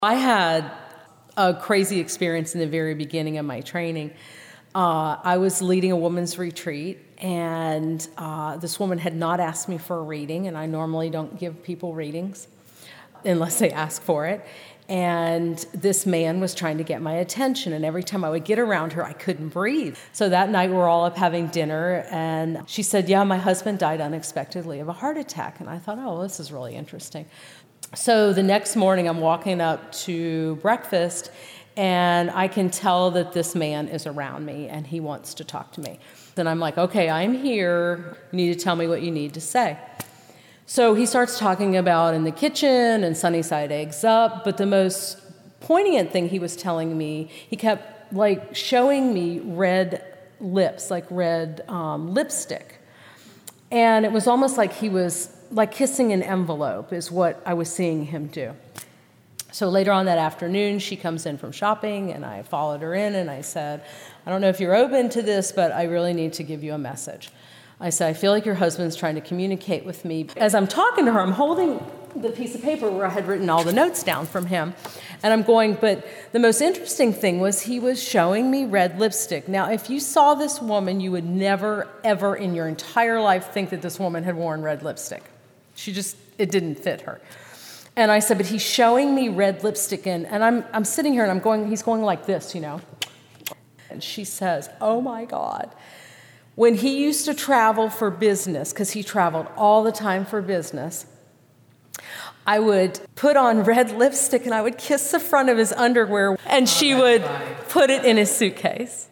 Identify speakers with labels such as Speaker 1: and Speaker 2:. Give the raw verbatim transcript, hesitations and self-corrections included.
Speaker 1: I had a crazy experience in the very beginning of my training. Uh, I was leading a women's retreat, and uh, this woman had not asked me for a reading, and I normally don't give people readings unless they ask for it. And this man was trying to get my attention, and every time I would get around her, I couldn't breathe. So that night, we were all up having dinner, and she said, yeah, my husband died unexpectedly of a heart attack. And I thought, oh, well, this is really interesting. So the next morning, I'm walking up to breakfast, and I can tell that this man is around me, and he wants to talk to me. Then I'm like, okay, I'm here. You need to tell me what you need to say. So he starts talking about in the kitchen and sunny side eggs up, but the most poignant thing he was telling me, he kept like showing me red lips, like red um, lipstick. And it was almost like he was like kissing an envelope is what I was seeing him do. So later on that afternoon, she comes in from shopping, and I followed her in, and I said, I don't know if you're open to this, but I really need to give you a message. I said, I feel like your husband's trying to communicate with me. As I'm talking to her, I'm holding the piece of paper where I had written all the notes down from him. And I'm going, but the most interesting thing was he was showing me red lipstick. Now, if you saw this woman, you would never, ever in your entire life think that this woman had worn red lipstick. She just, it didn't fit her. And I said, but he's showing me red lipstick. And, and I'm, I'm sitting here, and I'm going, he's going like this, you know. And she says, oh, my God. When he used to travel for business, because he traveled all the time for business, I would put on red lipstick and I would kiss the front of his underwear, and she would put it in his suitcase.